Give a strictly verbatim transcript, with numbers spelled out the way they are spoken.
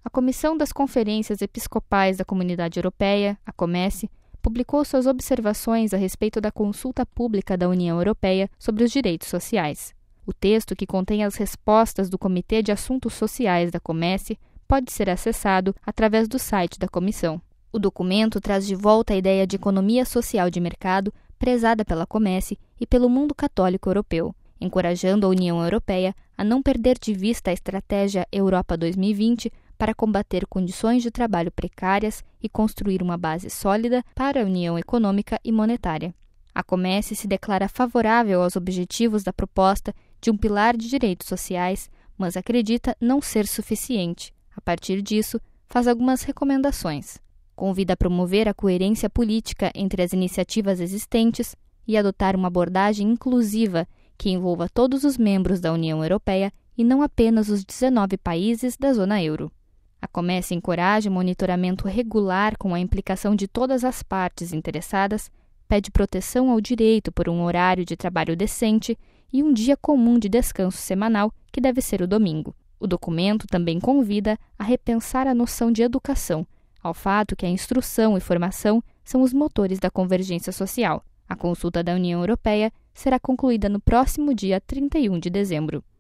A Comissão das Conferências Episcopais da Comunidade Europeia, a COMECE, publicou suas observações a respeito da consulta pública da União Europeia sobre os direitos sociais. O texto, que contém as respostas do Comitê de Assuntos Sociais da COMECE, pode ser acessado através do site da comissão. O documento traz de volta a ideia de economia social de mercado prezada pela COMECE e pelo mundo católico europeu, encorajando a União Europeia a não perder de vista a estratégia Europa dois mil e vinte para combater condições de trabalho precárias e construir uma base sólida para a União Econômica e Monetária. A COMECE se declara favorável aos objetivos da proposta de um pilar de direitos sociais, mas acredita não ser suficiente. A partir disso, faz algumas recomendações. Convida a promover a coerência política entre as iniciativas existentes e adotar uma abordagem inclusiva que envolva todos os membros da União Europeia e não apenas os dezenove países da zona euro. A COMECE encoraja o monitoramento regular com a implicação de todas as partes interessadas, pede proteção ao direito por um horário de trabalho decente e um dia comum de descanso semanal, que deve ser o domingo. O documento também convida a repensar a noção de educação, ao fato que a instrução e formação são os motores da convergência social. A consulta da União Europeia será concluída no próximo dia trinta e um de dezembro.